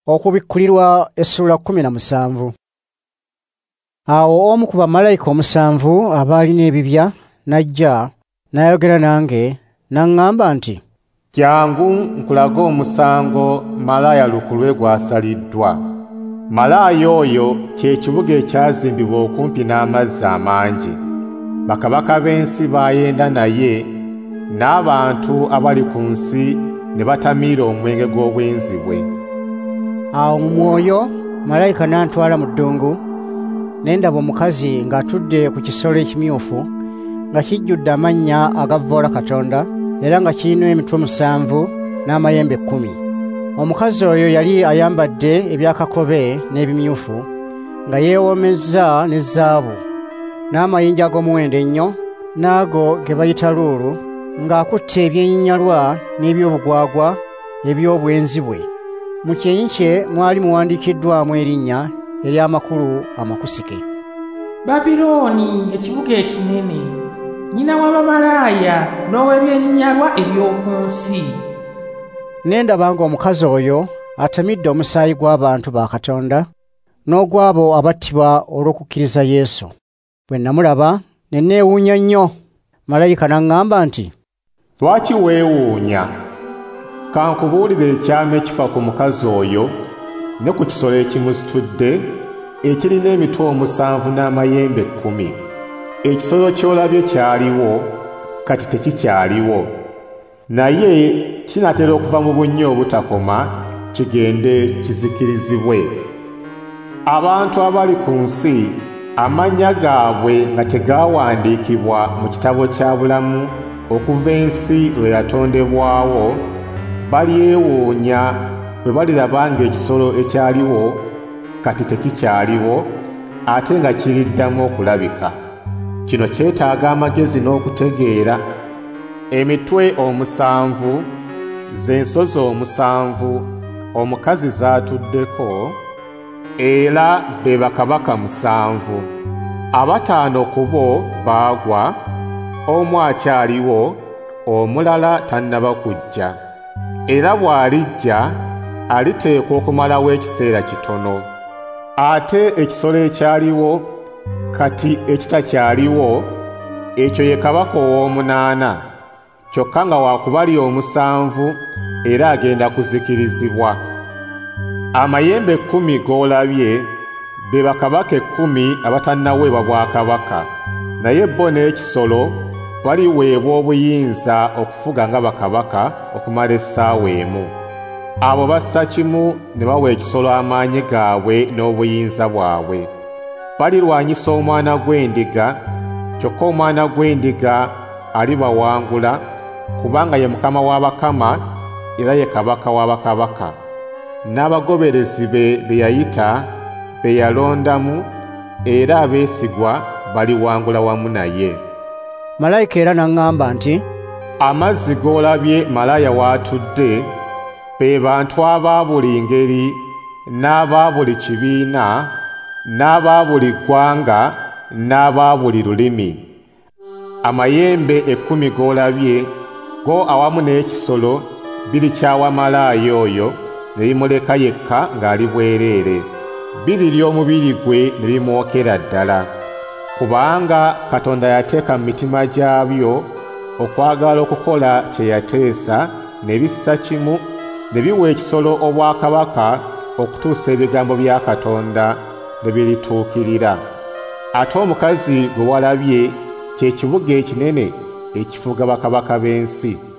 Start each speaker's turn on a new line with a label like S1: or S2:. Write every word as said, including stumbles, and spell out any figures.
S1: Okubikkulirwa essula kumi na musanvu. Awo omu ku bamalayika omusanvu abaalina ebibya n'ajja n'ayogera nange n'aŋŋamba nti,
S2: Kyangu nkulaga omusango Malaaya lukulwe gwasaliddwa. Malaaya oyo kye kibuga ekyazimbibwa okumpi n'amazzi amangi. Bakabaka b'ensi baayenda naye, n'abantu abali ku nsi ne batamiira omwenge gw'obwenzi bwe.
S1: Awo mu mwoyo malayika n'antwala mu ddungu, ne ndaba omukazi ng'atudde ku kisolo ekimyufu nga kijjudde amannya agavvoola Katonda era nga kirina emitwe musanvu n'amayembe kkumi. Omukazi oyo yali ayambadde ebyakakobe n'ebimyufu nga yeewoomezza ne zaabu n'amayinja ag'omuwendo ennyo n'ago ge bayita luulu, ng'akutte ebyenyinyalwa n'ebyobugwagwa eby'obwenzi bwe. Mu kyenyi kye mwali muwandiikiddwamu erinnya ery'amakulu amakusike.
S3: Babilooni ekibuga ekinene, nnyina w'abamalaaya n'ow'ebyenyinyalwa eby'oku nsi.
S1: Ne ndaba ng'omukazi oyo atamidde omusaayi gw'abantu ba Katonda n'ogw'abo abattibwa olw'okukkiriza Yesu. Bwe namulaba ne neewuunya nnyo. Malayika n'aŋŋamba nti,
S2: Lwaki weewuunya? Kankubuulire ekyama ekifa ku mukazi oyo ne ku kisolo ekimusitudde ekirina emitwe omusanvu n'amayembe ekkumi. Ekisolo ky'olabye kyaliwo, kati tekikyaliwo, naye kinatera okuva mu bunnya obutakoma kigende kizikirizibwe. Abantu abali ku nsi amannya gaabwe nga tegaawandiikibwa mu kitabo kya bulamu okuva ensi lwe yatondebwawo, balyewuunya bwe baliraba ng'ekisolo ekyaliwo kati tekikyaliwo ate nga kiriddamu okulabika. Kino kyetaaga amagezi n'okutegeera. Emitwe omusanvu z'ensozi omusanvu omukazi zaatuddeko, era be bakabaka musanvu. Abataano ku bo baagwa, omu akyaliwo, omulala tannaba kujja. Era bw'alijja aliteekwa okumalawo ekiseera kitono. Ate ekisolo ekyaliwo kati ekitakyaliwo, ekyo ye kabaka ow'omunaana, kyokka nga waakubali omusanvu era agenda kuzikirizibwa. Amayembe ekkumi g'olabye be bakabaka ekkumi abatannaweebwa bwakabaka, naye bo n'ekisolo baliweebwa obuyinza okufuga nga bakabaka okumala essaawa emu. Abo bassa kimu ne bawa ekisolo amaanyi gaabwe n'obuyinza bwabwe. Balirwanyisa omwana gw'endiga, kyokka omwana gw'endiga alibawangula, kubanga ye mukama w'abakama era ye kabaka w'abakabaka. N'abagoberezi be be yayita, be yalondamu, era abeesigwa baliwangula wamu naye.
S1: Malayika era n'aŋŋamba nti,
S2: Amazzi g'olabye Malaaya w'atudde be bantu aba buli ngeri n'aba buli kibiina n'aba buli ggwanga n'aba buli lulimi. Amayembe ekkumi g'olabye go awamu n'ekisolo birikyawa Malaaya oyo ne bimuleka yekka ng'ali bwereere. Birirya omubiri gwe ne bimwokera ddala. Kubanga Katonda yateeka mu mitima gyabyo okwagala okukola kye yateesa, ne bissa kimu ne biwa ekisolo obwakabaka okutuusa ebigambo bya Katonda ne birituukirira. Ate omukazi gwe walabye kye kibuga ekinene ekifuga bakabaka b'ensi.